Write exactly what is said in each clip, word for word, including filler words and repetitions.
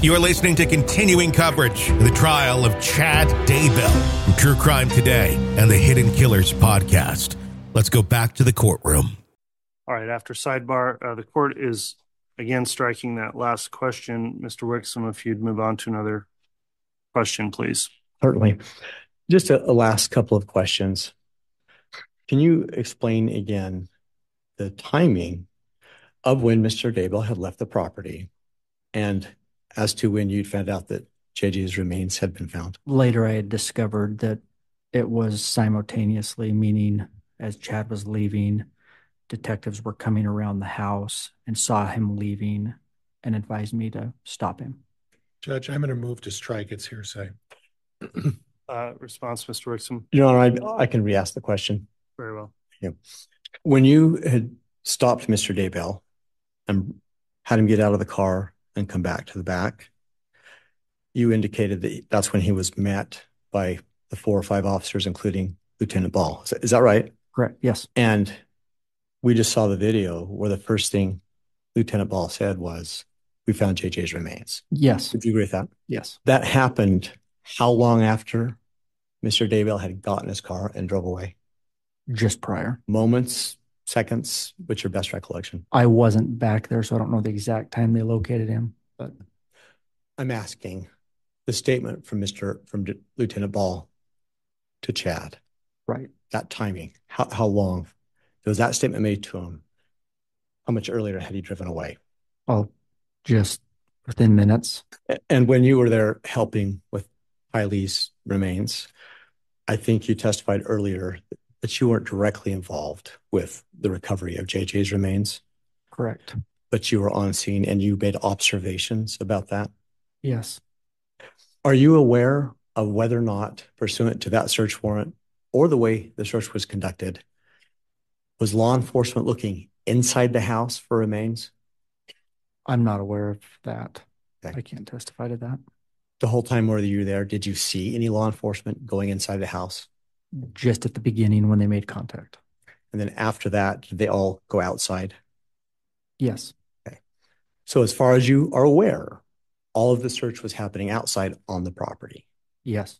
You are listening to continuing coverage of the trial of Chad Daybell from True Crime Today and the Hidden Killers podcast. Let's go back to the courtroom. All right, after sidebar, uh, the court is again striking that last question. Mister Wixom, if you'd move on to another question, please. Certainly. Just a, a last couple of questions. Can you explain again the timing of when Mister Daybell had left the property and as to when you'd found out that J J's remains had been found? Later, I had discovered that it was simultaneously, meaning as Chad was leaving, detectives were coming around the house and saw him leaving and advised me to stop him. Judge, I'm going to move to strike. It's hearsay. Uh, response, Mister Wixom. Your Honor, I, I can re-ask the question. Very well. Yeah. When you had stopped Mister Daybell and had him get out of the car and come back to the back, you indicated that that's when he was met by the four or five officers, including Lieutenant Ball. Is that, is that right? Correct. Yes. And we just saw the video where the first thing Lieutenant Ball said was, "We found J J's remains." Yes. Would you agree with that? Yes. That happened how long after Mister Daybell had gotten his car and drove away? Just prior. Moments, seconds? What's your best recollection? I wasn't back there, so I don't know the exact time they located him. But I'm asking the statement from Mister from D- Lieutenant Ball to Chad. Right. That timing. How how long was that statement made to him? How much earlier had he driven away? Oh, just within minutes. And when you were there helping with Kylie's remains, I think you testified earlier that you weren't directly involved with the recovery of J J's remains. Correct. But you were on scene and you made observations about that. Yes. Are you aware of whether or not, pursuant to that search warrant or the way the search was conducted, was law enforcement looking inside the house for remains? I'm not aware of that. Okay. I can't testify to that. The whole time were you there, did you see any law enforcement going inside the house? Just at the beginning when they made contact. And then after that, did they all go outside? Yes. Okay. So as far as you are aware, all of the search was happening outside on the property? Yes.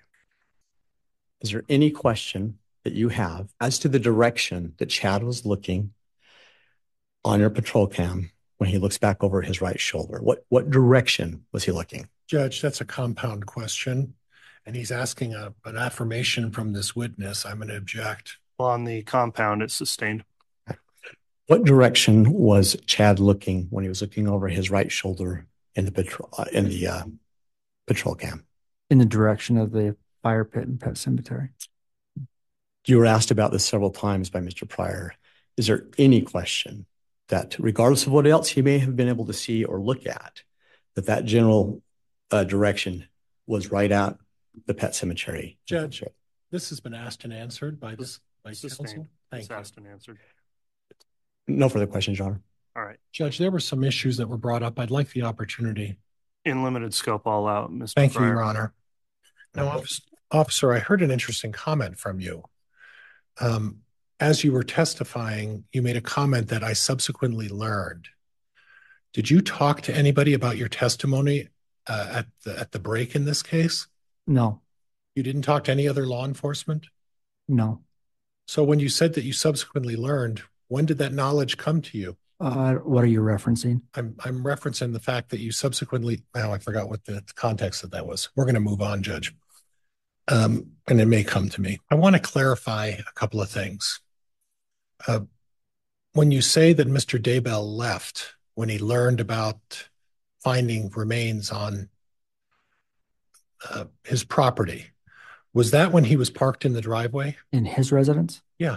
Is there any question that you have as to the direction that Chad was looking on your patrol cam when he looks back over his right shoulder? What what direction was he looking? Judge, that's a compound question, and he's asking a, an affirmation from this witness. I'm going to object. Well, on the compound, it's sustained. What direction was Chad looking when he was looking over his right shoulder in the patrol uh, in the uh, patrol cam? In the direction of the fire pit and pet cemetery. You were asked about this several times by Mister Pryor. Is there any question that, regardless of what else he may have been able to see or look at, that that general uh, direction was right at the pet cemetery? Judge, this has been asked and answered by this by Sustained. counsel. Thank It's you. asked and answered. No further questions, Your Honor. All right. Judge, there were some issues that were brought up. I'd like the opportunity. In limited scope, all out, Mister Thank you, Pryor. Your Honor. Now, officer, officer, I heard an interesting comment from you. Um, as you were testifying, you made a comment that I subsequently learned. Did you talk to anybody about your testimony uh, at the at the break in this case? No. You didn't talk to any other law enforcement? No. So when you said that you subsequently learned, when did that knowledge come to you? Uh, what are you referencing? I'm I'm referencing the fact that you subsequently, now I forgot what the context of that was. We're going to move on, Judge. Um, and it may come to me. I want to clarify a couple of things. Uh, when you say that Mister Daybell left when he learned about finding remains on uh, his property, was that when he was parked in the driveway? In his residence? Yeah.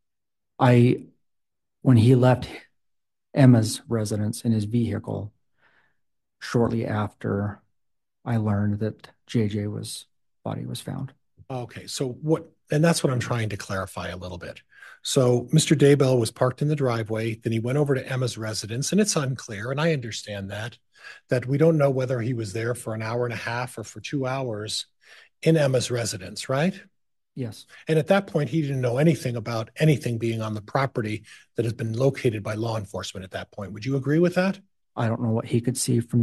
I, when he left Emma's residence in his vehicle, shortly after I learned that J J was body was found. Okay, so what, and that's what I'm trying to clarify a little bit. So Mister Daybell was parked in the driveway, then he went over to Emma's residence, and it's unclear, and I understand that, that we don't know whether he was there for an hour and a half or for two hours in Emma's residence, right? Yes. And at that point, he didn't know anything about anything being on the property that has been located by law enforcement at that point. Would you agree with that? I don't know what he could see from there.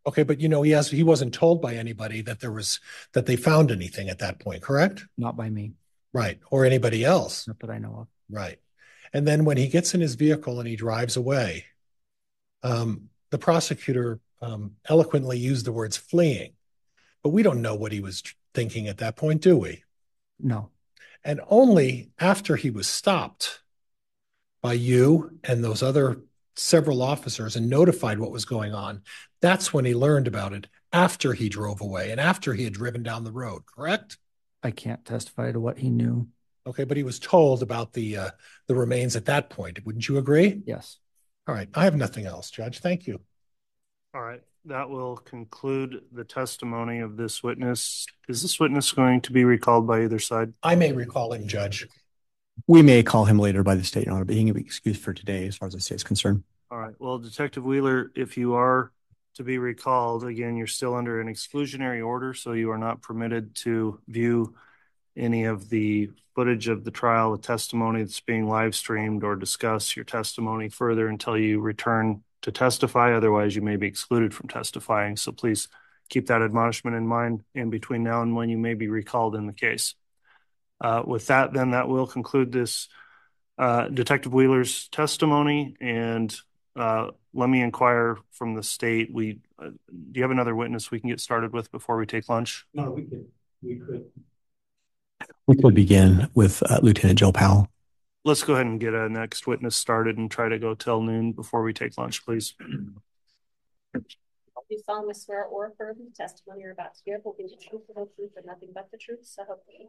Okay, but you know, he has, he wasn't told by anybody that there was, that they found anything at that point, correct? Not by me, Right. Or anybody else. not that I know of. Right. And then when he gets in his vehicle and he drives away, um, the prosecutor um, eloquently used the words fleeing, but we don't know what he was thinking at that point, do we? No, And only after he was stopped by you and those other several officers and notified what was going on, that's when he learned about it, after he drove away and after he had driven down the road, correct? I can't testify to what he knew. Okay, but he was told about the uh, the remains at that point. Wouldn't you agree? Yes. All right. I have nothing else, Judge. Thank you. All right. That will conclude the testimony of this witness. Is this witness going to be recalled by either side? I may recall him, Judge. We may call him later by the state, Your Honor, but he can be excused for today as far as the state is concerned. All right. Well, Detective Wheeler, if you are to be recalled, again, you're still under an exclusionary order, so you are not permitted to view any of the footage of the trial, the testimony that's being live streamed, or discuss your testimony further until you return to testify. Otherwise, you may be excluded from testifying. So please keep that admonishment in mind in between now and when you may be recalled in the case. Uh, with that, then that will conclude this uh, Detective Wheeler's testimony. And uh, let me inquire from the state. We uh, do you have another witness we can get started with before we take lunch? No, we could. We could. We could begin with uh, Lieutenant Joe Powell. Let's go ahead and get a next witness started and try to go till noon before we take lunch, please. Do you solemnly swear or affirm the testimony you're about to give will be the truth, the whole truth, and nothing but the truth? So help me.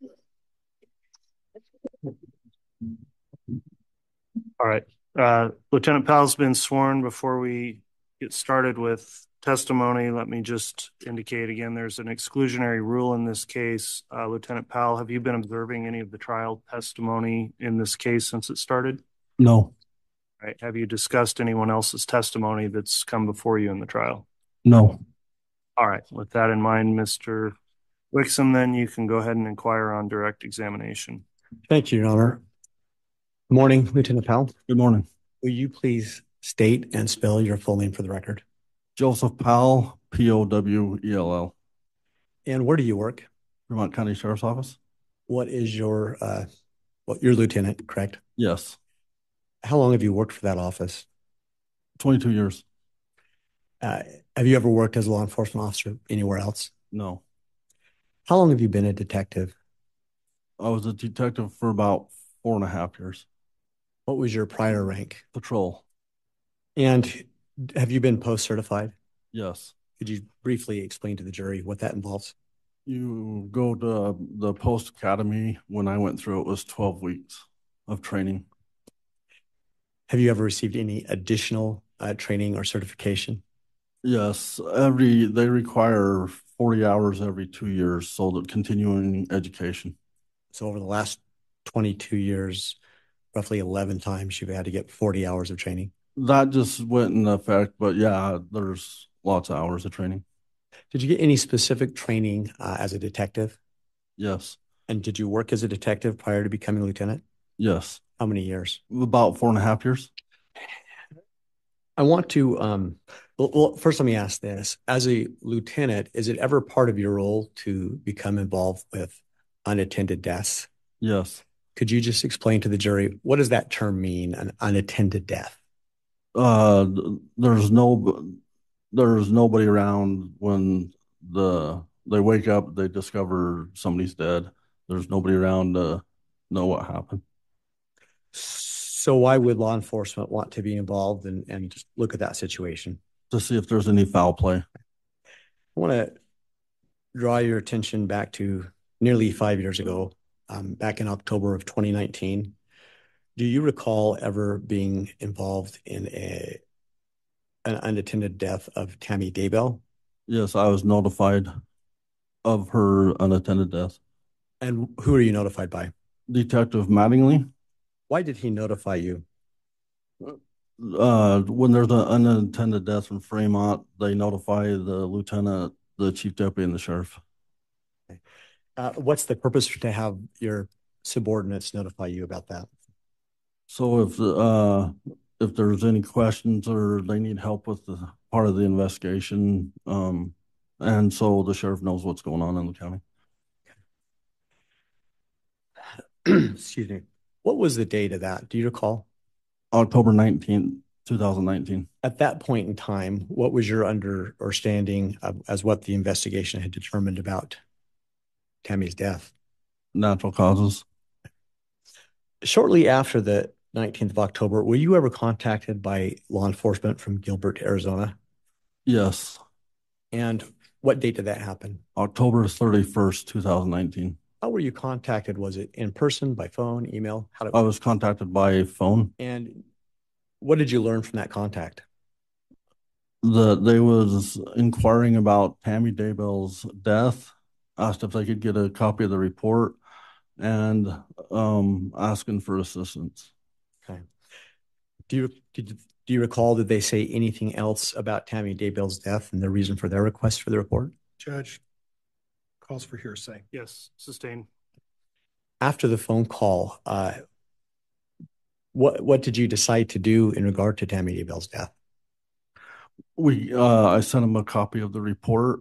All right. Uh, Lieutenant Powell's been sworn. Before we get started with testimony, let me just indicate again, there's an exclusionary rule in this case. Uh, Lieutenant Powell, have you been observing any of the trial testimony in this case since it started? No. All right. Have you discussed anyone else's testimony that's come before you in the trial? No. All right. With that in mind, Mister Wixom, then you can go ahead and inquire on direct examination. Thank you, Your Honor. Good morning, Lieutenant Powell. Good morning. Will you please state and spell your full name for the record? Joseph Powell, P O W E L L. And where do you work? Vermont County Sheriff's Office. What is your, uh, well, you're lieutenant, correct? Yes. How long have you worked for that office? twenty-two years. Uh, have you ever worked as a law enforcement officer anywhere else? No. How long have you been a detective? I was a detective for about four and a half years. What was your prior rank? Patrol. And have you been post-certified? Yes. Could you briefly explain to the jury what that involves? You go to the post academy. When I went through, it was twelve weeks of training. Have you ever received any additional uh, training or certification? Yes. Every, they require forty hours every two years. So the continuing education. So over the last twenty-two years, roughly eleven times you've had to get forty hours of training. That just went in effect, but yeah, there's lots of hours of training. Did you get any specific training uh, as a detective? Yes. And did you work as a detective prior to becoming a lieutenant? Yes. How many years? About four and a half years. I want to, um, well, well, first let me ask this. As a lieutenant, is it ever part of your role to become involved with unattended deaths? Yes. Could you just explain to the jury, what does that term mean, an unattended death? Uh, there's no, there's nobody around when the they wake up, they discover somebody's dead. There's nobody around to know what happened. So why would law enforcement want to be involved and, and just look at that situation? To see if there's any foul play. I want to draw your attention back to nearly five years ago, um, back in October of twenty nineteen. Do you recall ever being involved in a an unattended death of Tammy Daybell? Yes, I was notified of her unattended death. And who are you notified by? Detective Mattingly. Why did he notify you? Uh, when there's an unattended death in Fremont, they notify the lieutenant, the chief deputy, and the sheriff. Uh, what's the purpose to have your subordinates notify you about that? So if uh, if there's any questions or they need help with the part of the investigation. Um, and so the sheriff knows what's going on in the county. Excuse me. What was the date of that? Do you recall? October nineteenth, two thousand nineteen. At that point in time, what was your understanding of, as what the investigation had determined about Tammy's death? Natural causes. Shortly after the nineteenth of October, were you ever contacted by law enforcement from Gilbert, Arizona? Yes. And what date did that happen? October thirty-first, two thousand nineteen. How were you contacted? Was it in person, by phone, email? How did I was contacted by phone. And what did you learn from that contact? The they was inquiring about Tammy Daybell's death, asked if they could get a copy of the report, and um, asking for assistance. Okay. Do you did you, do you recall, did they say anything else about Tammy Daybell's death and the reason for their request for the report? Judge, calls for hearsay. Yes, sustain. After the phone call, uh, what what did you decide to do in regard to Tammy Daybell's death? We uh, I sent him a copy of the report.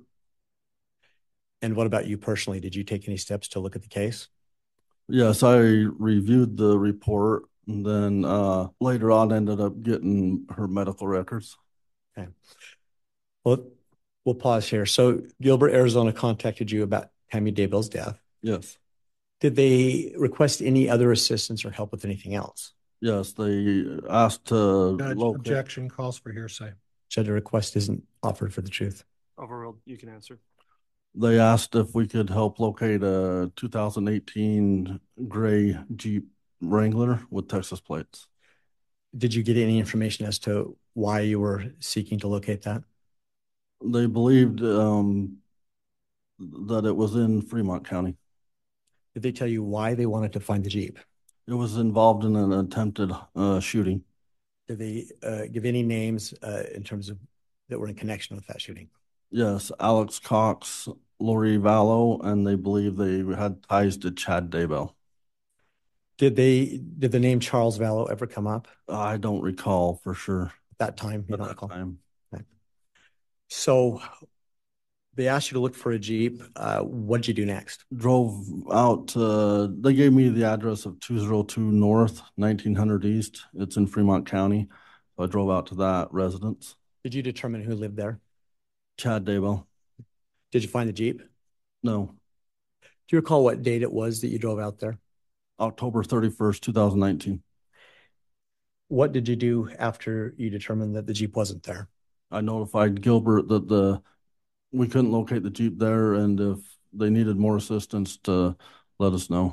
And what about you personally? Did you take any steps to look at the case? Yes, I reviewed the report, and then uh, later on ended up getting her medical records. Okay. Well, we'll pause here. So Gilbert, Arizona contacted you about Tammy Daybell's death. Yes. Did they request any other assistance or help with anything else? Yes, they asked to Judge, locate. objection, calls for hearsay. Judge, a request isn't offered for the truth. Overruled. You can answer. They asked if we could help locate a two thousand eighteen gray Jeep Wrangler with Texas plates. Did you get any information as to why you were seeking to locate that? They believed um, that it was in Fremont County. Did they tell you why they wanted to find the Jeep? It was involved in an attempted uh, shooting. Did they uh, give any names uh, in terms of that were in connection with that shooting? Yes, Alex Cox, Lori Vallow, and they believe they had ties to Chad Daybell. Did they did the name Charles Vallow ever come up I don't recall for sure. at that time? You At don't that recall? time. Okay. So they asked you to look for a Jeep. Uh, what did you do next? Drove out, uh, they gave me the address of two oh two North, nineteen hundred East. It's in Fremont County. So I drove out to that residence. Did you determine who lived there? Chad Daybell. Did you find the Jeep? No. Do you recall what date it was that you drove out there? October thirty-first, two thousand nineteen. What did you do after you determined that the Jeep wasn't there? I notified Gilbert that the we couldn't locate the Jeep there, and if they needed more assistance to let us know.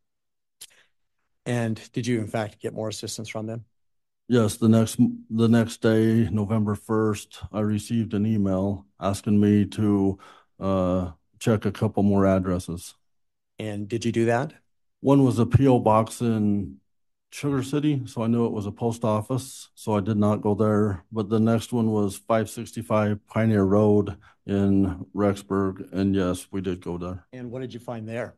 And did you in fact get more assistance from them? Yes, the next the next day, November first, I received an email asking me to uh, check a couple more addresses. And did you do that? One was a P O box in Sugar City, so I knew it was a post office, so I did not go there. But the next one was five sixty-five Pioneer Road in Rexburg, and yes, we did go there. And what did you find there?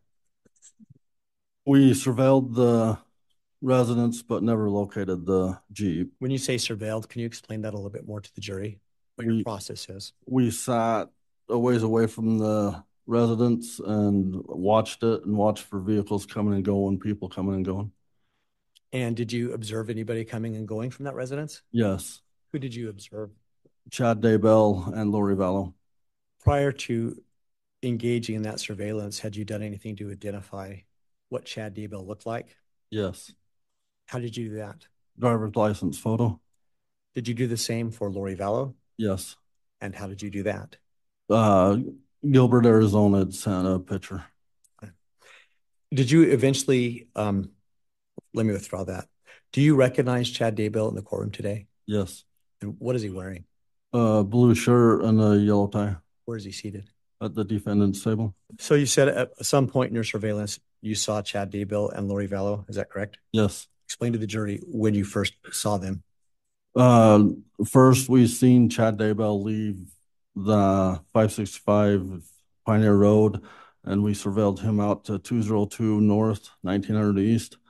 We surveilled the residence, but never located the Jeep. When you say surveilled, can you explain that a little bit more to the jury? What your We- process is? We sat a ways away from the residence and watched it and watched for vehicles coming and going, people coming and going. And did you observe anybody coming and going from that residence? Yes, Who did you observe? Chad Daybell and Lori Vallow. Prior to engaging in that surveillance, had you done anything to identify what Chad Daybell looked like? Yes, How did you do that? driver's license photo. Did you do the same for Lori Vallow? Yes. And how did you do that? Uh, Gilbert, Arizona had sent a picture. Did you eventually, um, let me withdraw that. Do you recognize Chad Daybell in the courtroom today? Yes. And what is he wearing? Uh, blue shirt and a yellow tie Where is he seated? at the defendant's table. So you said at some point in your surveillance, you saw Chad Daybell and Lori Vallow. Is that correct? Yes. Explain to the jury when you first saw them. Uh, first, we seen Chad Daybell leave the five sixty-five Pioneer Road, and we surveilled him out to two oh two North, nineteen hundred East.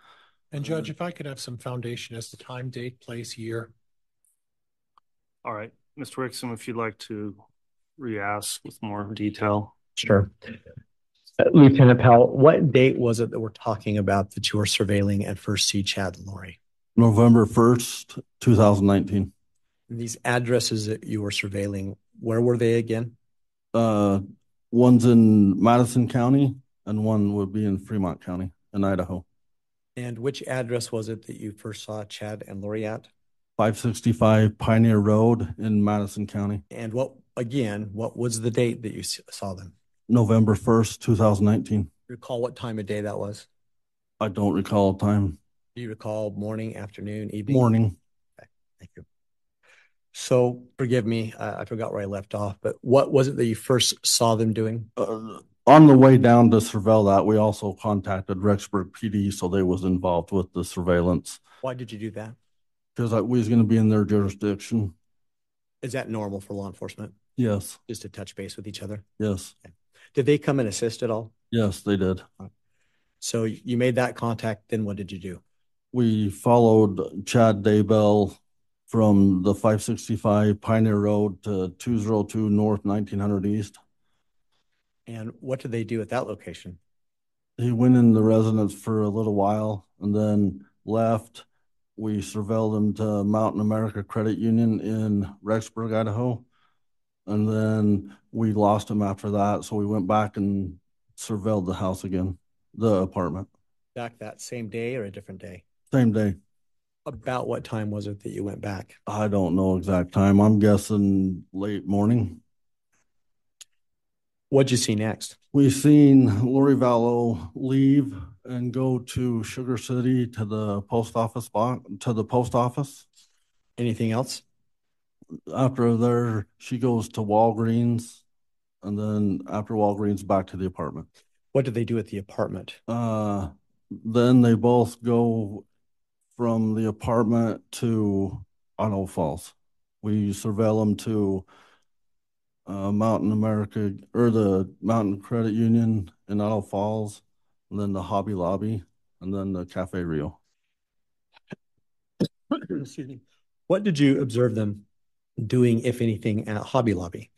And Judge, if I could have some foundation as to time, date, place, year. All right, Mister Wixom, if you'd like to re-ask with more detail. Sure. Uh, Lieutenant Powell, what date was it that we're talking about that you were surveilling and first see Chad and Lori? November first, two thousand nineteen. And these addresses that you were surveilling, where were they again? Uh, one's in Madison County and one would be in Fremont County in Idaho. And which address was it that you first saw Chad and Lori at? five sixty-five Pioneer Road in Madison County. And what, again, what was the date that you saw them? November first, two thousand nineteen. Recall what time of day that was? I don't recall time. Do you recall morning, afternoon, evening? Morning. Okay, thank you. So forgive me, uh, I forgot where I left off, but what was it that you first saw them doing? Uh, on the way down to surveil that, we also contacted Rexburg P D, so they was involved with the surveillance. Why did you do that? Because we was going to be in their jurisdiction. Is that normal for law enforcement? Yes. Just to touch base with each other? Yes. Okay. Did they come and assist at all? Yes, they did. So you made that contact, then what did you do? We followed Chad Daybell from the five sixty-five Pioneer Road to two oh two North nineteen hundred East. And what did they do at that location? He went in the residence for a little while and then left. We surveilled him to Mountain America Credit Union in Rexburg, Idaho. And then we lost him after that. So we went back and surveilled the house again, the apartment. Back that same day or a different day? Same day. About what time was it that you went back? I don't know exact time. I'm guessing late morning. What'd you see next? We seen Lori Vallow leave and go to Sugar City to the post office box, to the post office. Anything else? After there, she goes to Walgreens, and then after Walgreens, back to the apartment. What did they do at the apartment? Uh, then they both go from the apartment to Idaho Falls. We surveil them to uh, Mountain America, or the Mountain Credit Union in Idaho Falls, and then the Hobby Lobby, and then the Cafe Rio. Excuse me. What did you observe them doing, if anything, at Hobby Lobby?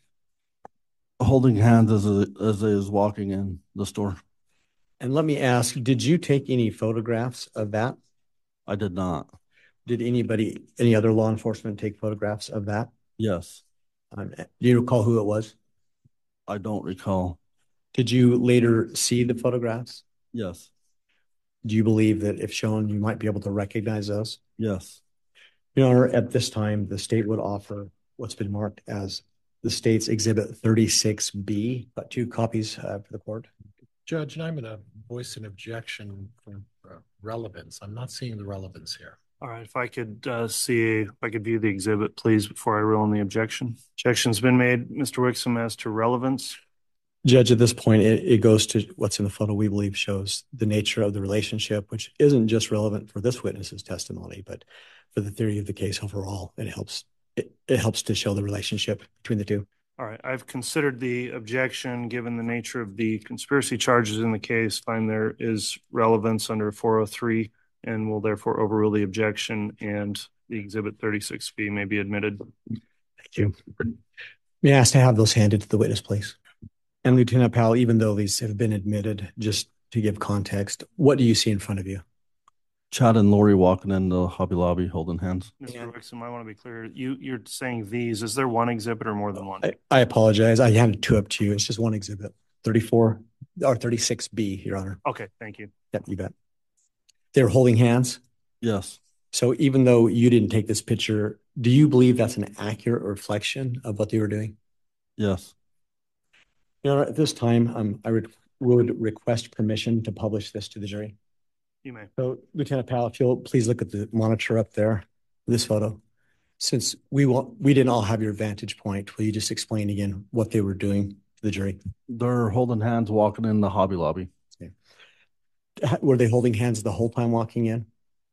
Holding hands as a, as they was walking in the store. And let me ask, did you take any photographs of that? I did not. Did anybody, any other law enforcement take photographs of that? Yes. Um, do you recall who it was? I don't recall. Did you later see the photographs? Yes. Do you believe that if shown, you might be able to recognize those? Yes. Your Honor, at this time, the state would offer what's been marked as the state's Exhibit thirty-six B. Got two copies uh, for the court. Judge, and I'm going to voice an objection for uh, relevance. I'm not seeing the relevance here. All right, if I could uh, see, if I could view the exhibit, please, before I rule on the objection. Objection's been made, Mister Wixom, as to relevance. Judge, at this point, it, it goes to what's in the photo we believe shows the nature of the relationship, which isn't just relevant for this witness's testimony, but for the theory of the case overall. It helps it, it helps to show the relationship between the two. All right, I've considered the objection given the nature of the conspiracy charges in the case, find there is relevance under four oh three and will therefore overrule the objection and the Exhibit thirty-six B may be admitted. Thank you. May I ask to have those handed to the witness, please? And Lieutenant Powell, even though these have been admitted, just to give context, what do you see in front of you? Chad and Lori walking in the Hobby Lobby holding hands. Mister Wixom, I want to be clear. You, you're saying these. Is there one exhibit or more than one? I, I apologize. I handed two up to you. It's just one exhibit. thirty-four or thirty-six B, Your Honor. Okay, thank you. Yep, you bet. They're holding hands? Yes. So even though you didn't take this picture, do you believe that's an accurate reflection of what they were doing? Yes. Your Honor, at this time, um, I re would request permission to publish this to the jury. You may. So, Lieutenant Powell, if you'll please look at the monitor up there, this photo. Since we won't, we didn't all have your vantage point, will you just explain again what they were doing to the jury? They're holding hands walking in the Hobby Lobby. Okay. Were they holding hands the whole time walking in?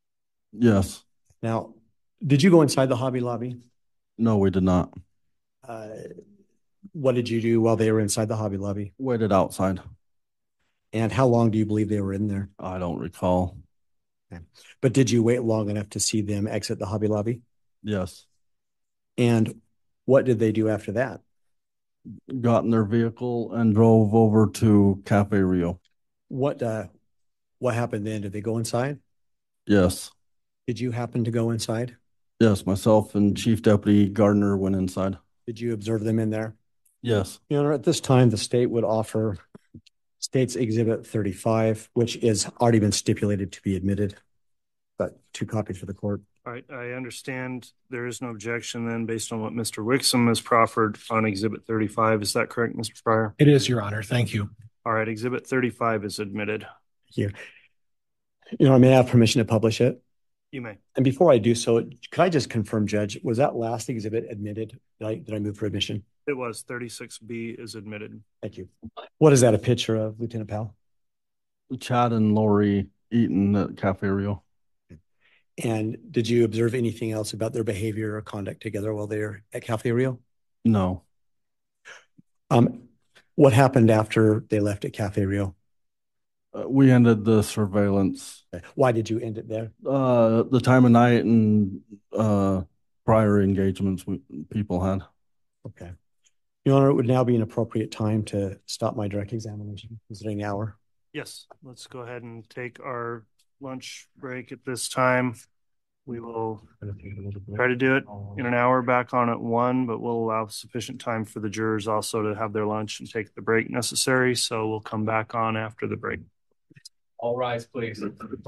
Yes. Now, did you go inside the Hobby Lobby? No, we did not. Uh, what did you do while they were inside the Hobby Lobby? Waited outside. And how long do you believe they were in there? I don't recall. Okay. But did you wait long enough to see them exit the Hobby Lobby? Yes. And what did they do after that? Got in their vehicle and drove over to Cafe Rio. What uh, what happened then? Did they go inside? Yes. Did you happen to go inside? Yes, myself and Chief Deputy Gardner went inside. Did you observe them in there? Yes. Your Honor, at this time, the state would offer State's Exhibit thirty-five, which is already been stipulated to be admitted. But two copies for the court. All right, I understand there is no objection then based on what Mister Wixom has proffered on Exhibit thirty-five. Is that correct, Mister Pryor? It is, Your Honor. Thank you. All right, Exhibit thirty-five is admitted. Thank you. You know, I may have permission to publish it. You may. And before I do so, could I just confirm, Judge, was that last exhibit admitted? Did I, did I move for admission? It was. thirty-six B is admitted. Thank you. What is that a picture of, Lieutenant Powell? Chad and Lori eating at Cafe Rio. And did you observe anything else about their behavior or conduct together while they're at Cafe Rio? No. Um, what happened after they left at Cafe Rio? Uh, we ended the surveillance. Why did you end it there? Uh, the time of night and uh, prior engagements we, people had. Okay. Your Honor, it would now be an appropriate time to stop my direct examination, considering the hour. Yes, let's go ahead and take our lunch break at this time. We will try to do it in an hour, back on at one, but we'll allow sufficient time for the jurors also to have their lunch and take the break necessary. So we'll come back on after the break. All rise, please.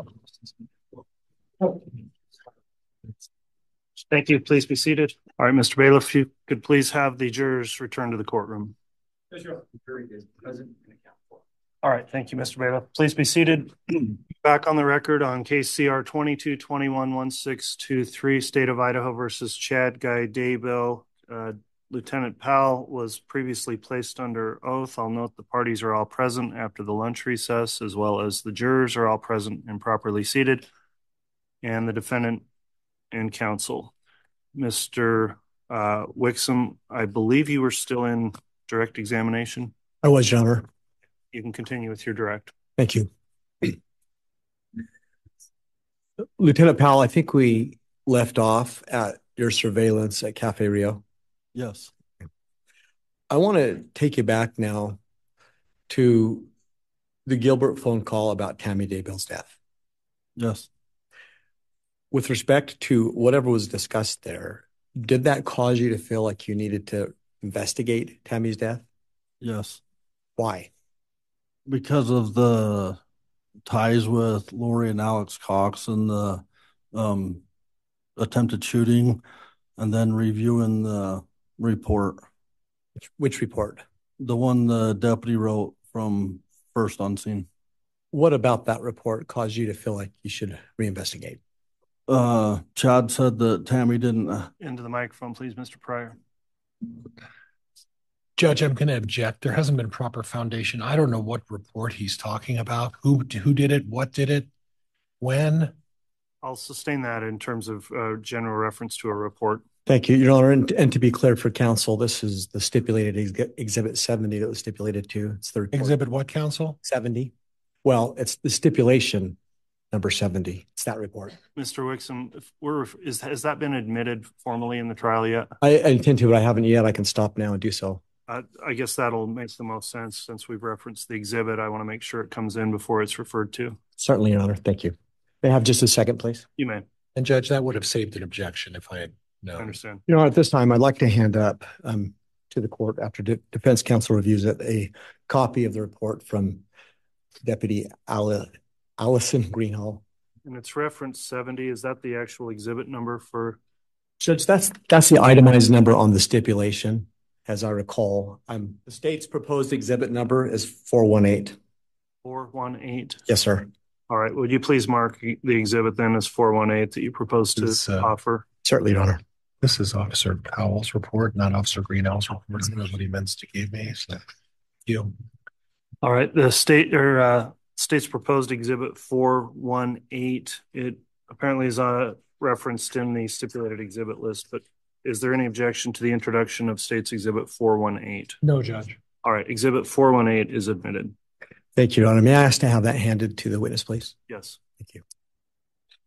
Thank you. Please be seated. All right, Mister Bailiff, if you could please have the jurors return to the courtroom. Yes, Your Honor. The jury is present and account for. All right, thank you, Mister Bailiff. Please be seated. Back on the record on case C R twenty-two twenty-one one six two three, State of Idaho versus Chad Guy Daybell. Uh, Lieutenant Powell was previously placed under oath. I'll note the parties are all present after the lunch recess, as well as the jurors are all present and properly seated, and the defendant and counsel. Mister Uh, Wixom, I believe you were still in direct examination. I was, Your Honor. You can continue with your direct. Thank you. Lieutenant Powell, I think we left off at your surveillance at Cafe Rio. Yes. I want to take you back now to the Gilbert phone call about Tammy Daybell's death. Yes. With respect to whatever was discussed there, did that cause you to feel like you needed to investigate Tammy's death? Yes. Why? Because of the ties with Lori and Alex Cox and the um, attempted shooting, and then reviewing the report. Which, which report? The one the deputy wrote from first on scene. What about that report caused you to feel like you should reinvestigate? Uh, Chad said that Tammy didn't. Uh, Into the microphone, please, Mister Pryor. Judge, I'm going to object. There hasn't been proper foundation. I don't know what report he's talking about. Who who did it? What did it? When? I'll sustain that in terms of uh, general reference to a report. Thank you, Your Honor. And, and to be clear for counsel, this is the stipulated ex- Exhibit seventy that was stipulated to. It's the report. Exhibit what, counsel? seventy. Well, it's the stipulation number seventy. It's that report. Mister Wixom, if we're, is, has that been admitted formally in the trial yet? I, I intend to, but I haven't yet. I can stop now and do so. Uh, I guess that'll make the most sense since we've referenced the exhibit. I want to make sure it comes in before it's referred to. Certainly, Your Honor. Thank you. May I have just a second, please? You may. And Judge, that would have saved an objection if I had known. I understand. You know, at this time, I'd like to hand up um, to the court, after de- defense counsel reviews it, a copy of the report from Deputy Al- Allison Greenhall. And it's reference seventy. Is that the actual exhibit number for? Judge, that's that's the itemized number on the stipulation, as I recall. Um, the state's proposed exhibit number is four one eight. four one eight. Yes, sir. All right. Would you please mark the exhibit then as four one eight that you propose to This, uh, offer? Certainly, Your Honor. This is Officer Powell's report, not Officer Greenhall's report. I don't know what he meant to give me. So, thank you. All right. The state or uh, state's proposed exhibit four one eight. It apparently is uh, referenced in the stipulated exhibit list, but is there any objection to the introduction of state's exhibit four one eight? No, Judge. All right. Exhibit four one eight is admitted. Thank you, Your Honor. May I ask to have that handed to the witness, please? Yes. Thank you.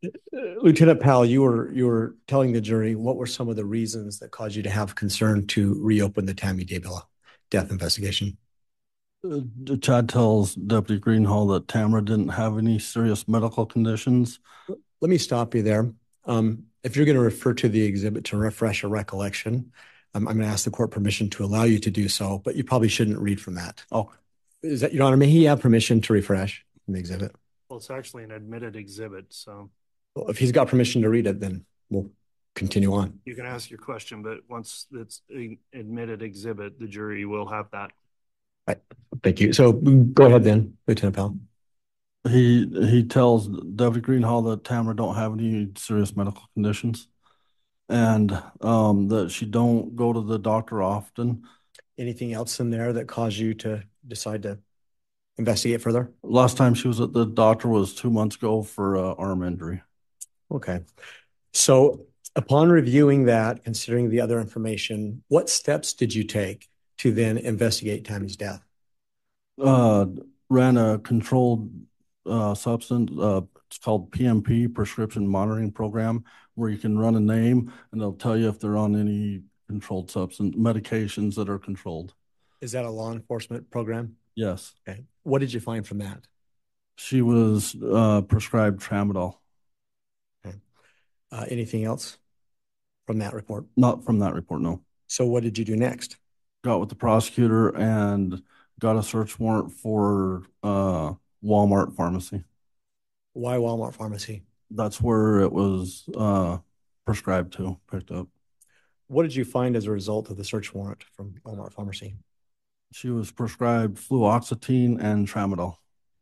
Lieutenant Powell, you were you were telling the jury what were some of the reasons that caused you to have concern to reopen the Tammy Daybell death investigation? Uh, Chad tells Deputy Greenhall that Tamara didn't have any serious medical conditions. Let me stop you there. Um, if you're going to refer to the exhibit to refresh a recollection, um, I'm going to ask the court permission to allow you to do so, but you probably shouldn't read from that. Oh, is that, Your Honor, may he have permission to refresh from the exhibit? Well, it's actually an admitted exhibit, so. Well, if he's got permission to read it, then we'll continue on. You can ask your question, but once it's an admitted exhibit, the jury will have that. Right. Thank you. So go ahead then, Lieutenant Powell. He he tells Deputy Greenhall that Tamara don't have any serious medical conditions, and um, that she don't go to the doctor often. Anything else in there that caused you to decide to investigate further? Last time she was at the doctor was two months ago for an arm injury. Okay. So upon reviewing that, considering the other information, what steps did you take to then investigate Tammy's death? Uh, ran a controlled uh, substance. Uh, it's called P M P, Prescription Monitoring Program, where you can run a name and they'll tell you if they're on any controlled substance medications that are controlled. Is that a law enforcement program? Yes. Okay. What did you find from that? She was uh, prescribed tramadol. Okay. Uh, anything else from that report? Not from that report, no. So what did you do next? Got with the prosecutor and got a search warrant for uh, Walmart pharmacy. Why Walmart pharmacy? That's where it was uh, prescribed to, picked up. What did you find as a result of the search warrant from Walmart pharmacy? She was prescribed fluoxetine and tramadol.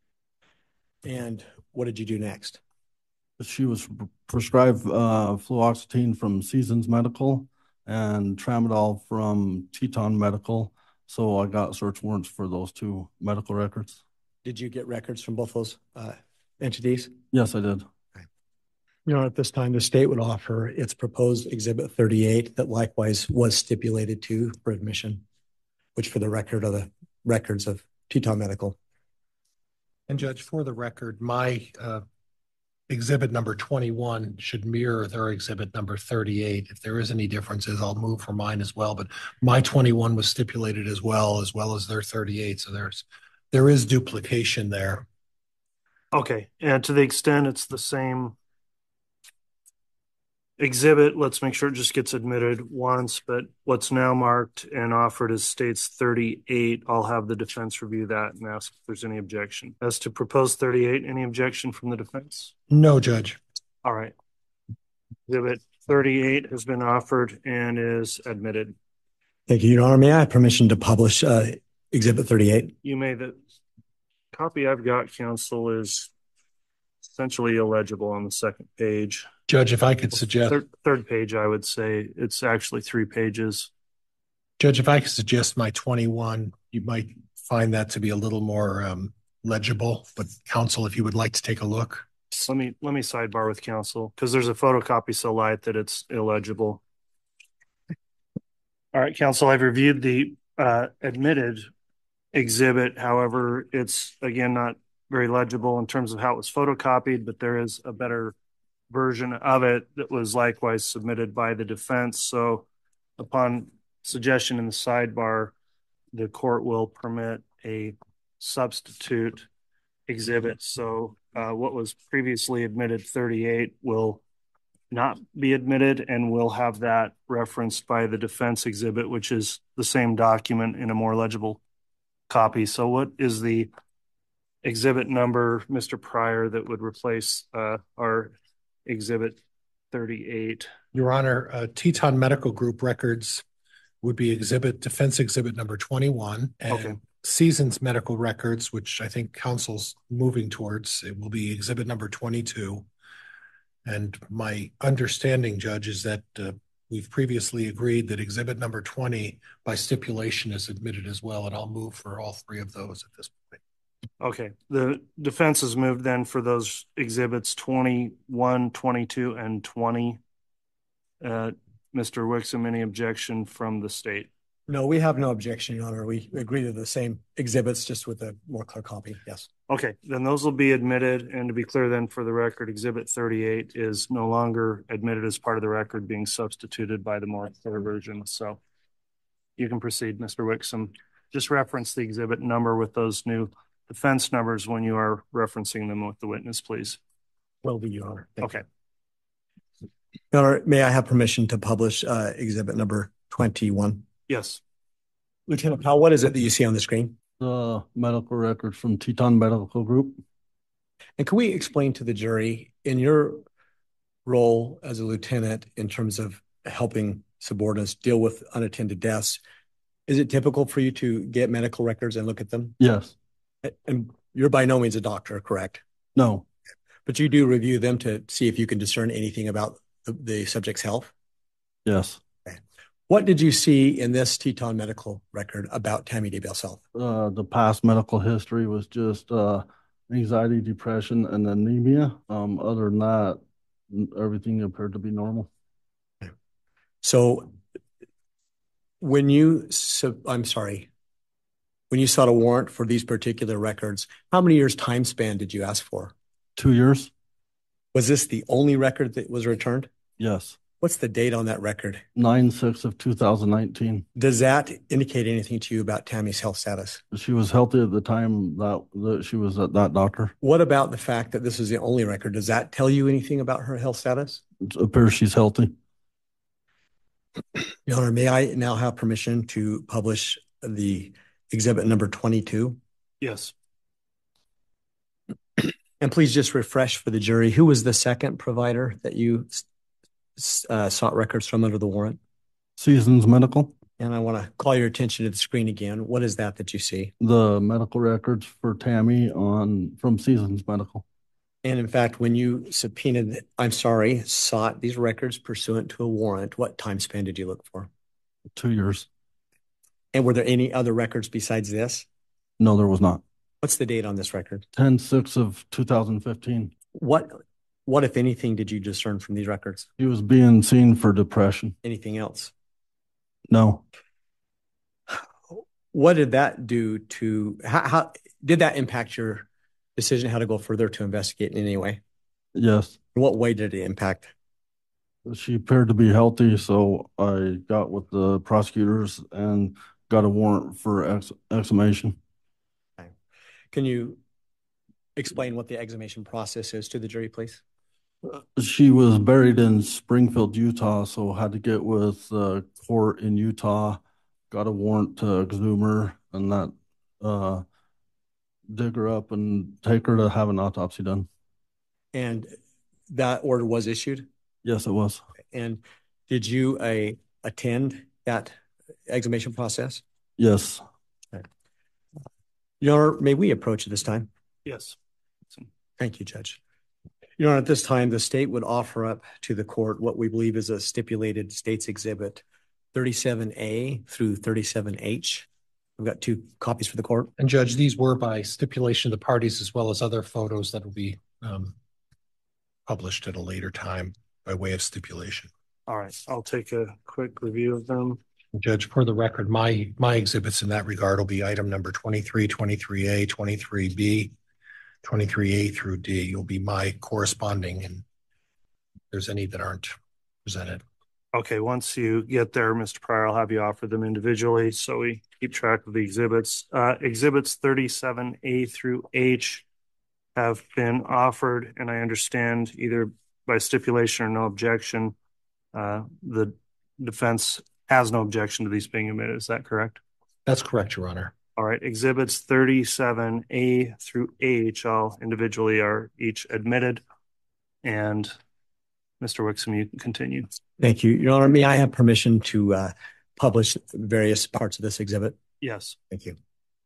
And what did you do next? She was prescribed uh, fluoxetine from Seasons Medical and tramadol from Teton Medical. So I got search warrants for those two medical records. Did you get records from both those uh, entities? Yes, I did. Okay. You know, at this time, the state would offer its proposed Exhibit thirty-eight that likewise was stipulated to for admission, which for the record are the records of Teton Medical. And Judge, for the record, my uh, exhibit number twenty-one should mirror their exhibit number thirty-eight. If there is any differences, I'll move for mine as well. But my twenty-one was stipulated as well, as well as their thirty-eight. So there's there is duplication there. Okay, and to the extent it's the same exhibit, let's make sure it just gets admitted once, but what's now marked and offered as states thirty-eight, I'll have the defense review that and ask if there's any objection. As to proposed thirty-eight, any objection from the defense? No, Judge. All right. Exhibit thirty-eight has been offered and is admitted. Thank you, Your Honor. May I have permission to publish uh, Exhibit thirty-eight? You may. The copy I've got, counsel, is essentially illegible on the second page. Judge, if I could suggest... Third, third page, I would say. It's actually three pages. Judge, if I could suggest my twenty-one, you might find that to be a little more um, legible. But counsel, if you would like to take a look. Let me let me sidebar with counsel because there's a photocopy so light that it's illegible. All right, counsel, I've reviewed the uh, admitted exhibit. However, it's, again, not very legible in terms of how it was photocopied, but there is a better version of it that was likewise submitted by the defense. So upon suggestion in the sidebar, the court will permit a substitute exhibit. So uh, what was previously admitted thirty-eight will not be admitted, and we'll have that referenced by the defense exhibit, which is the same document in a more legible copy. So what is the exhibit number, Mister Pryor, that would replace uh, our exhibit thirty-eight? Your Honor, uh, Teton Medical Group records would be exhibit defense exhibit number twenty-one, and Okay. Seasons Medical Records, which I think counsel's moving towards, it will be exhibit number twenty-two. And my understanding, Judge, is that uh, we've previously agreed that exhibit number twenty by stipulation is admitted as well, and I'll move for all three of those at this point. Okay. The defense has moved then for those exhibits twenty-one, twenty-two, and twenty. Uh, Mister Wixom, any objection from the state? No, we have no objection, Your Honor. We agree to the same exhibits, just with a more clear copy. Yes. Okay, then those will be admitted. And to be clear then, for the record, Exhibit thirty-eight is no longer admitted as part of the record, being substituted by the more clear version. So you can proceed, Mister Wixom. Just reference the exhibit number with those new defense numbers when you are referencing them with the witness, please. Will be, Your Honor. Thank Okay. you. Your Honor, may I have permission to publish uh, exhibit number twenty-one? Yes. Lieutenant Powell, what is it that you see on the screen? The medical records from Teton Medical Group. And can we explain to the jury, in your role as a lieutenant in terms of helping subordinates deal with unattended deaths, is it typical for you to get medical records and look at them? Yes. And you're by no means a doctor, correct? No. But you do review them to see if you can discern anything about the, the subject's health? Yes. Okay. What did you see in this Teton medical record about Tammy Daybell's health? Uh, the past medical history was just uh, anxiety, depression, and anemia. Um, other than that, everything appeared to be normal. Okay. So when you, so, I'm sorry, when you sought a warrant for these particular records, how many years time span did you ask for? Two years. Was this the only record that was returned? Yes. What's the date on that record? nine six of two thousand nineteen. Does that indicate anything to you about Tammy's health status? She was healthy at the time that, that she was at that doctor. What about the fact that this is the only record? Does that tell you anything about her health status? It appears she's healthy. Your Honor, may I now have permission to publish the exhibit number twenty-two? Yes. And please just refresh for the jury, who was the second provider that you uh, sought records from under the warrant? Seasons Medical. And I want to call your attention to the screen again. What is that that you see? The medical records for Tammy on from Seasons Medical. And in fact, when you subpoenaed, I'm sorry, sought these records pursuant to a warrant, what time span did you look for? Two years. And were there any other records besides this? No, there was not. What's the date on this record? ten six of two thousand fifteen. What, what, if anything, did you discern from these records? He was being seen for depression. Anything else? No. What did that do to, how, how did that impact your decision how to go further to investigate in any way? Yes. In what way did it impact? She appeared to be healthy, so I got with the prosecutors and got a warrant for ex exhumation. Okay. Can you explain what the exhumation process is to the jury, please? She was buried in Springfield, Utah, so had to get with the court in Utah, got a warrant to exhume her, and that uh, dig her up and take her to have an autopsy done. And that order was issued? Yes, it was. And did you uh, attend that exhumation process? Yes. Okay. Your Honor, may we approach at this time? Yes. Thank you, Judge. Your Honor, at this time, the state would offer up to the court what we believe is a stipulated state's exhibit thirty-seven A through thirty-seven H. We've got two copies for the court. And Judge, these were by stipulation of the parties as well as other photos that will be um, published at a later time by way of stipulation. All right. I'll take a quick review of them. Judge, for the record, my my exhibits in that regard will be item number twenty-three, twenty-three A, twenty-three B, twenty-three A through D. You'll be my corresponding, and if there's any that aren't presented. Okay. Once you get there, Mister Pryor, I'll have you offer them individually so we keep track of the exhibits. Uh, exhibits thirty-seven A through H have been offered, and I understand either by stipulation or no objection, uh, the defense has no objection to these being admitted. Is that correct? That's correct, Your Honor. All right. Exhibits thirty-seven A through H all individually are each admitted. And Mister Wixom, you can continue. Thank you. Your Honor, may I have permission to uh, publish various parts of this exhibit? Yes. Thank you.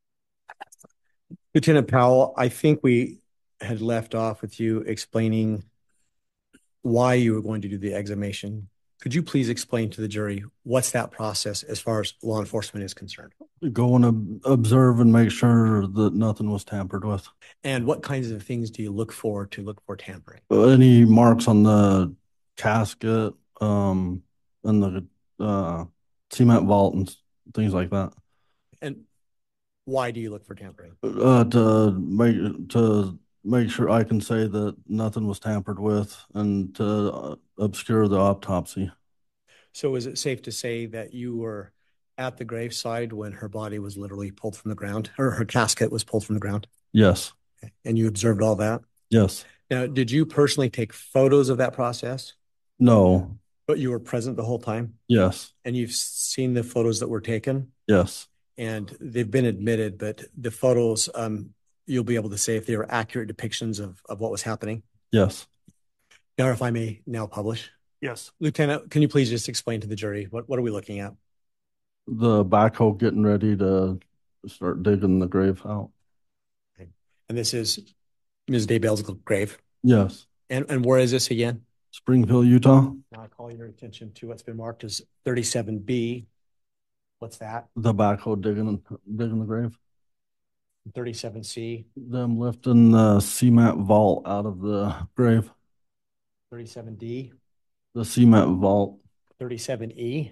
Lieutenant Powell, I think we had left off with you explaining why you were going to do the exhumation. Could you please explain to the jury what's that process as far as law enforcement is concerned? Go and observe and make sure that nothing was tampered with. And what kinds of things do you look for to look for tampering? Any marks on the casket um, and the uh, cement vault and things like that. And why do you look for tampering? Uh, to make to make sure I can say that nothing was tampered with and to uh, obscure the autopsy. So is it safe to say that you were at the graveside when her body was literally pulled from the ground, or her casket was pulled from the ground? Yes. And you observed all that? Yes. Now, did you personally take photos of that process? No. But you were present the whole time? Yes. And you've seen the photos that were taken? Yes. And they've been admitted, but the photos, um, you'll be able to say if they were accurate depictions of, of what was happening? Yes. Now, if I may now publish. Yes. Lieutenant, can you please just explain to the jury, what, what are we looking at? The backhoe getting ready to start digging the grave out. Okay. And this is Miz Daybell's grave? Yes. And, and where is this again? Springfield, Utah. Now I call your attention to what's been marked as thirty-seven B. What's that? The backhoe digging digging the grave. thirty-seven C. Them lifting the cement vault out of the grave. thirty-seven D. The cement vault. thirty-seven E.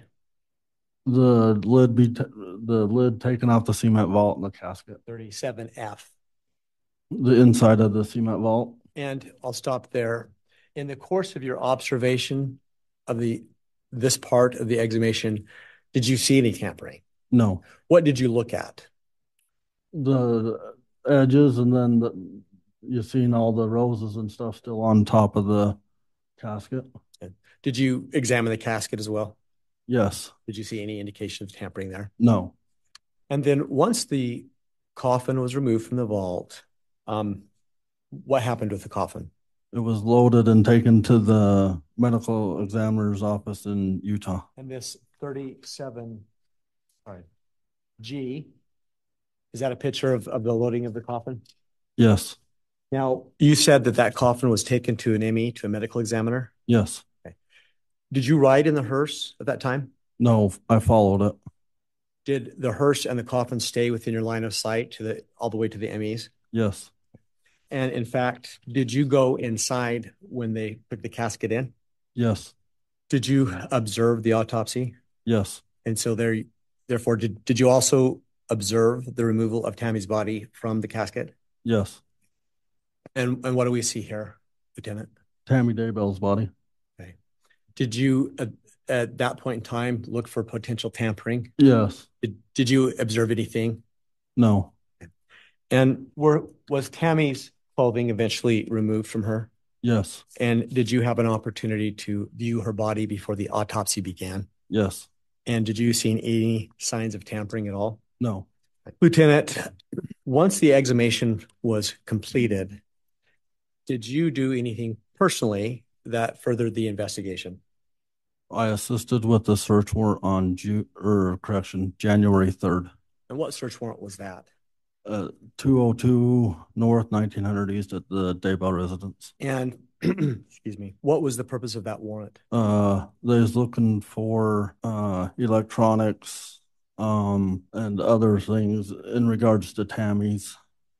The lid be t- the lid taken off the cement vault and the casket. thirty-seven F. The inside of the cement vault. And I'll stop there. In the course of your observation of the this part of the exhumation, did you see any tampering? No. What did you look at? The edges, and then the, you've seen all the roses and stuff still on top of the casket. Did you examine the casket as well? Yes. Did you see any indication of tampering there? No. And then once the coffin was removed from the vault, um, what happened with the coffin? It was loaded and taken to the medical examiner's office in Utah. And this thirty-seven sorry, G, is that a picture of, of the loading of the coffin? Yes. Now, you said that that coffin was taken to an M E, to a medical examiner? Yes. Okay. Did you ride in the hearse at that time? No, I followed it. Did the hearse and the coffin stay within your line of sight to the all the way to the M Es? Yes. And in fact, did you go inside when they put the casket in? Yes. Did you observe the autopsy? Yes. And so there, therefore, did, did you also observe the removal of Tammy's body from the casket? Yes. And and what do we see here, Lieutenant? Tammy Daybell's body. Okay. Did you, uh, at that point in time, look for potential tampering? Yes. Did, did you observe anything? No. And were was Tammy's clothing eventually removed from her? Yes. And did you have an opportunity to view her body before the autopsy began? Yes. And did you see any signs of tampering at all? No. Lieutenant, once the exhumation was completed, did you do anything personally that furthered the investigation? I assisted with the search warrant on Ju- or correction, January third. And what search warrant was that? Uh, two oh two North, nineteen hundred East at the Daybell residence. And excuse me, what was the purpose of that warrant? Uh, they was looking for uh electronics, um, and other things in regards to Tammy's.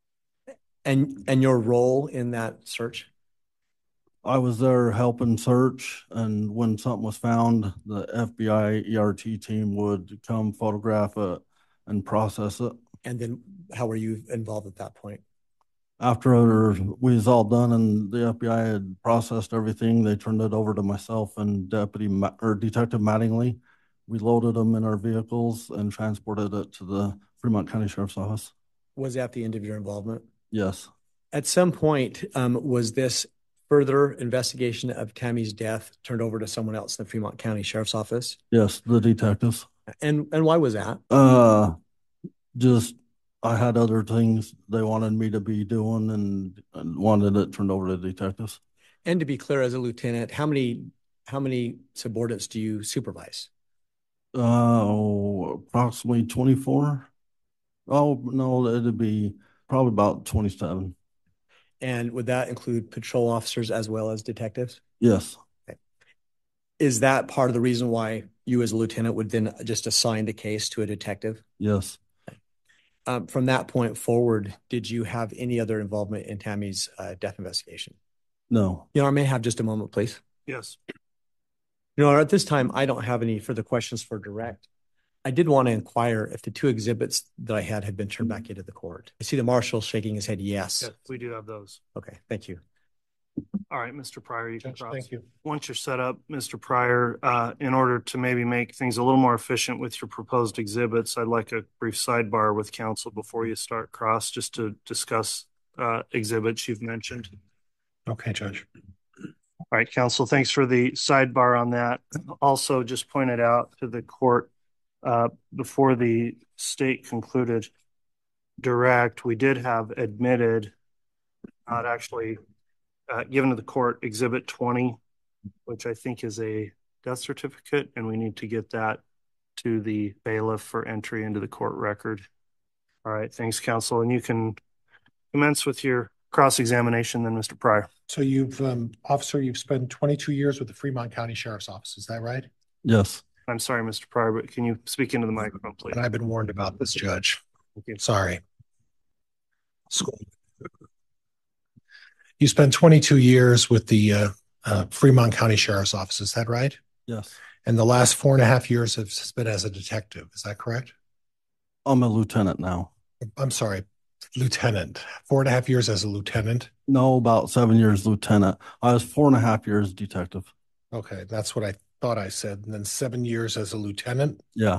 And and your role in that search? I was there helping search, and when something was found, the F B I E R T team would come photograph it and process it. And then how were you involved at that point? After we was all done and the F B I had processed everything, they turned it over to myself and Deputy Ma- or Detective Mattingly. We loaded them in our vehicles and transported it to the Fremont County Sheriff's Office. Was that the end of your involvement? Yes. At some point, um, was this further investigation of Tammy's death turned over to someone else in the Fremont County Sheriff's Office? Yes, the detectives. And and why was that? Uh, just I had other things they wanted me to be doing and, and wanted it turned over to the detectives. And to be clear, as a lieutenant, how many how many subordinates do you supervise? Uh, oh, approximately twenty-four. Oh, no, it'd be probably about twenty-seven. And would that include patrol officers as well as detectives? Yes. Okay. Is that part of the reason why you as a lieutenant would then just assign the case to a detective? Yes. Um, from that point forward, did you have any other involvement in Tammy's uh, death investigation? No. You know, I may have just a moment, please. Yes. You know, at this time, I don't have any further questions for direct. I did want to inquire if the two exhibits that I had had been turned back into the court. I see the marshal shaking his head yes. Yes, we do have those. Okay, thank you. All right, Mister Pryor, you can Judge, cross. thank you. Once you're set up, Mister Pryor, uh, in order to maybe make things a little more efficient with your proposed exhibits, I'd like a brief sidebar with counsel before you start cross, just to discuss uh, exhibits you've mentioned. Okay, Judge. All right, counsel, thanks for the sidebar on that. Also, just pointed out to the court uh, before the state concluded direct, we did have admitted, not actually uh, given to the court, exhibit twenty, which I think is a death certificate, and we need to get that to the bailiff for entry into the court record. All right, thanks, counsel. And you can commence with your cross-examination then, Mister Pryor. So you've, um, officer, you've spent twenty-two years with the Fremont County Sheriff's Office. Is that right? Yes. I'm sorry, Mister Pryor, but can you speak into the microphone, please? And I've been warned about this, Judge. Thank you. Sorry. School. You spent twenty-two years with the uh, uh, Fremont County Sheriff's Office. Is that right? Yes. And the last four and a half years have been as a detective. Is that correct? I'm a lieutenant now. I'm sorry, lieutenant. Four and a half years as a lieutenant. No, about seven years lieutenant. I was four and a half years detective. Okay, that's what I thought I said. And then seven years as a lieutenant. Yeah.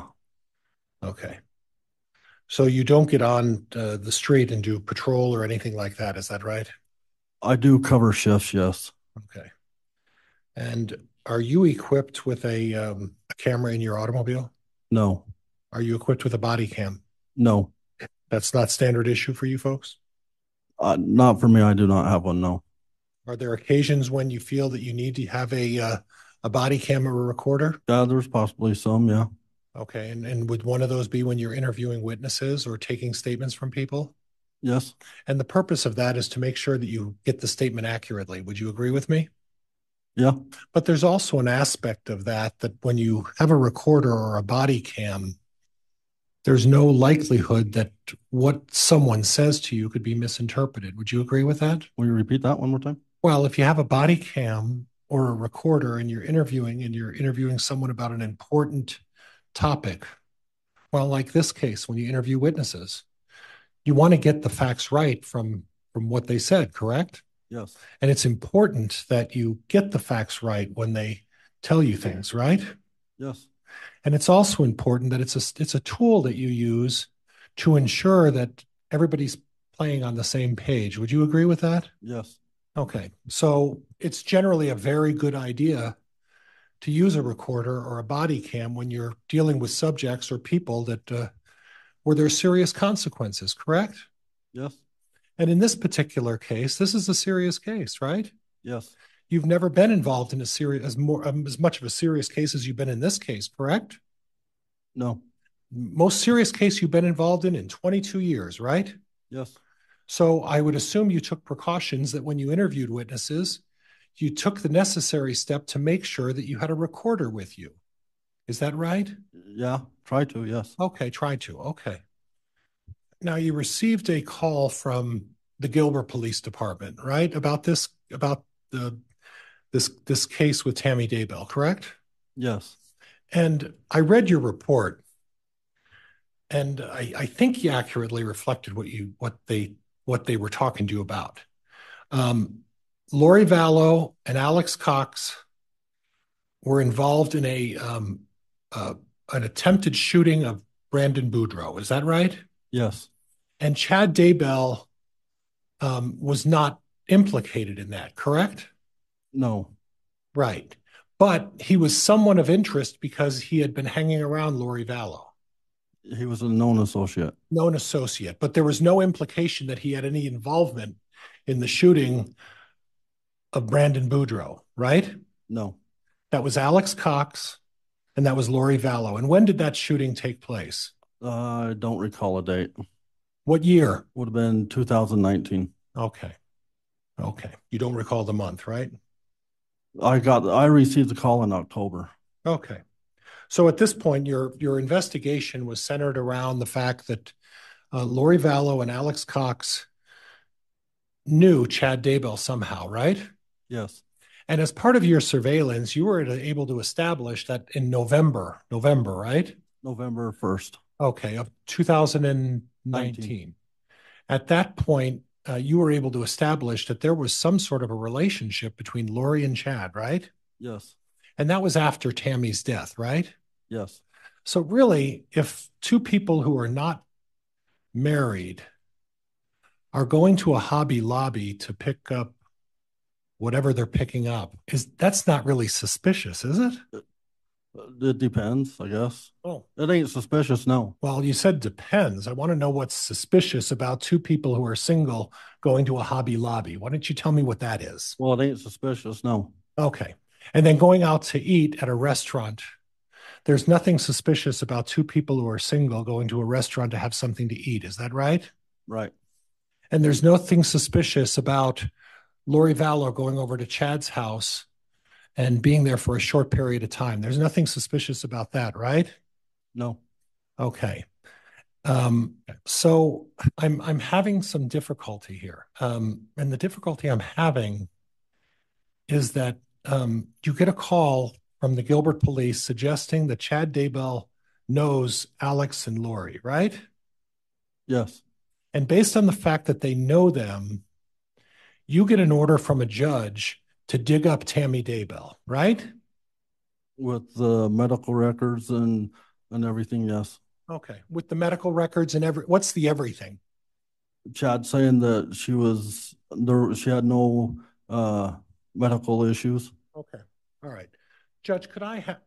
Okay. So you don't get on uh, the street and do patrol or anything like that. Is that right? I do cover shifts, yes. Okay. And are you equipped with a, um, a camera in your automobile? No. Are you equipped with a body cam? No. That's not standard issue for you folks? Uh, not for me. I do not have one, no. Are there occasions when you feel that you need to have a uh, a body cam or a recorder? Yeah, there's possibly some, yeah. Okay. And, and would one of those be when you're interviewing witnesses or taking statements from people? Yes. And the purpose of that is to make sure that you get the statement accurately. Would you agree with me? Yeah. But there's also an aspect of that, that when you have a recorder or a body cam, there's no likelihood that what someone says to you could be misinterpreted. Would you agree with that? Will you repeat that one more time? Well, if you have a body cam or a recorder and you're interviewing and you're interviewing someone about an important topic, well, like this case, when you interview witnesses, you want to get the facts right from, from what they said, correct? Yes. And it's important that you get the facts right when they tell you things, right? Yes. And it's also important that it's a, it's a tool that you use to ensure that everybody's playing on the same page. Would you agree with that? Yes. Okay. So it's generally a very good idea to use a recorder or a body cam when you're dealing with subjects or people that uh, where there's serious consequences, correct? Yes. And in this particular case, this is a serious case, right? Yes. You've never been involved in a serious, as more, um, as much of a serious case as you've been in this case, correct? No. Most serious case you've been involved in in twenty-two years, right? Yes. So I would assume you took precautions that when you interviewed witnesses, you took the necessary step to make sure that you had a recorder with you. Is that right? Yeah. Try to, yes. Okay, try to. Okay. Now you received a call from the Gilbert Police Department, right? About this, about the this this case with Tammy Daybell, correct? Yes. And I read your report, and I, I think you accurately reflected what you what they what they were talking to you about. Um, Lori Vallow and Alex Cox were involved in a um, uh, an attempted shooting of Brandon Boudreaux. Is that right? Yes. And Chad Daybell um, was not implicated in that, correct? No. Right. But he was someone of interest because he had been hanging around Lori Vallow. He was a known associate. Known associate. But there was no implication that he had any involvement in the shooting of Brandon Boudreaux, right? No. That was Alex Cox and that was Lori Vallow. And when did that shooting take place? Uh, I don't recall a date. What year? Would have been two thousand nineteen. Okay. Okay. You don't recall the month, right? I got, I received the call in October. Okay. So at this point, your your investigation was centered around the fact that uh, Lori Vallow and Alex Cox knew Chad Daybell somehow, right? Yes. And as part of your surveillance, you were able to establish that in November, November, right? November first. Okay, of two thousand nineteen. nineteen. At that point, uh, you were able to establish that there was some sort of a relationship between Lori and Chad, right? Yes. And that was after Tammy's death, right? Yes. So really, if two people who are not married are going to a Hobby Lobby to pick up whatever they're picking up, is that's not really suspicious, is it? It depends, I guess. Oh, It ain't suspicious, no. well, you said depends. I want to know what's suspicious about two people who are single going to a Hobby Lobby. Why don't you tell me what that is? Well, it ain't suspicious, no. Okay. And then going out to eat at a restaurant. There's nothing suspicious about two people who are single going to a restaurant to have something to eat. Is that right? Right. And there's nothing suspicious about Lori Vallow going over to Chad's house and being there for a short period of time. There's nothing suspicious about that, right? No. Okay. Um, so I'm I'm having some difficulty here. Um, and the difficulty I'm having is that um, you get a call from the Gilbert police suggesting that Chad Daybell knows Alex and Lori, right? Yes. And based on the fact that they know them, you get an order from a judge to dig up Tammy Daybell, right? With the medical records and and everything, yes. Okay. With the medical records and every, what's the everything? Chad saying that she was there, she had no uh medical issues. Okay. All right. Judge, could I have,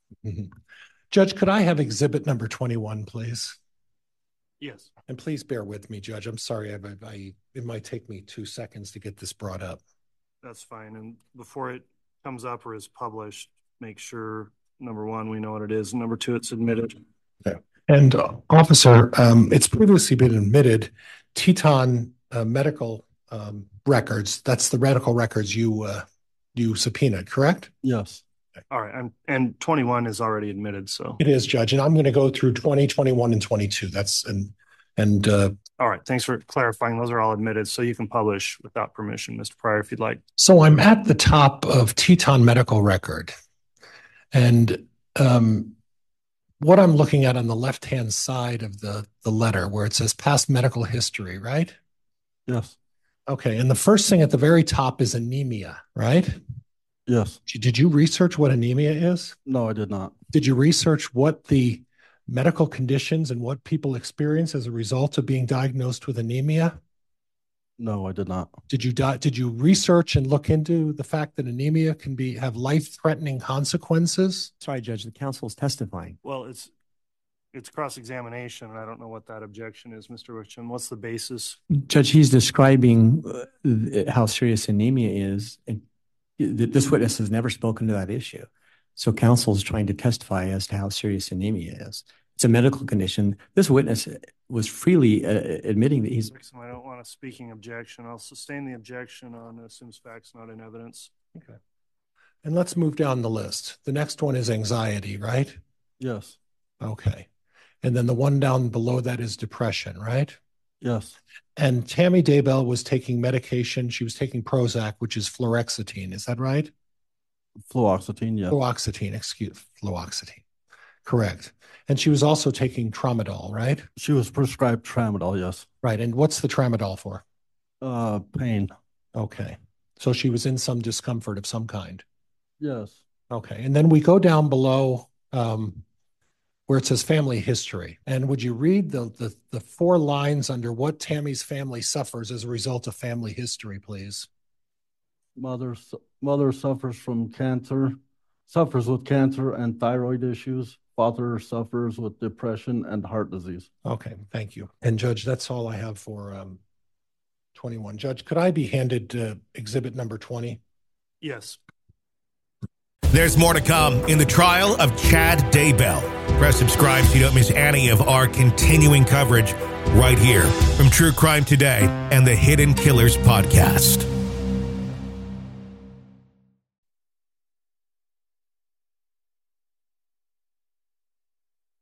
Judge, could I have exhibit number twenty-one, please? Yes. And please bear with me, Judge. I'm sorry. I, I, it might take me two seconds to get this brought up. That's fine. And before it comes up or is published, make sure, number one, we know what it is. Number two, it's admitted. Yeah. And uh, officer, um, it's previously been admitted, Teton uh, medical um, records, that's the medical records you uh, you subpoenaed, correct? Yes. All right. And, and twenty-one is already admitted. So It is, Judge. And I'm going to go through twenty, twenty-one, and twenty-two. That's, and, and uh, all right. Thanks for clarifying. Those are all admitted. So you can publish without permission, Mister Pryor, if you'd like. so I'm at the top of Teton medical record. And um, what I'm looking at on the left-hand side of the, the letter where it says past medical history, right? Yes. Okay. And the first thing at the very top is anemia, right? Yes. Did you research what anemia is? No, I did not. Did you research what the medical conditions and what people experience as a result of being diagnosed with anemia? No, I did not. Did you di- did you research and look into the fact that anemia can be have life-threatening consequences? Sorry, Judge, the counsel is testifying. Well, it's it's cross-examination, and I don't know what that objection is, Mister Richmond. What's the basis? Judge, he's describing uh, how serious anemia is, and th- this witness has never spoken to that issue. So counsel is trying to testify as to how serious anemia is. It's a medical condition. This witness was freely uh, admitting that he's... I don't want a speaking objection. I'll sustain the objection on assumes facts not in evidence. Okay. And let's move down the list. The next one is anxiety, right? Yes. Okay. And then the one down below that is depression, right? Yes. And Tammy Daybell was taking medication. She was taking Prozac, which is fluoxetine. Is that right? Fluoxetine, yes. Fluoxetine, excuse fluoxetine. Correct. And she was also taking tramadol, right? She was prescribed tramadol, yes. Right. And what's the tramadol for? Uh, pain. Okay. So she was in some discomfort of some kind. Yes. Okay. And then we go down below um, where it says family history. And would you read the, the, the four lines under what Tammy's family suffers as a result of family history, please? Mother, mother suffers from cancer, suffers with cancer and thyroid issues. Father suffers with depression and heart disease. Okay, thank you. And Judge, that's all I have for um, twenty-one. Judge, could I be handed uh, exhibit number twenty? Yes. There's more to come in the trial of Chad Daybell. Press subscribe so you don't miss any of our continuing coverage right here from True Crime Today and the Hidden Killers podcast.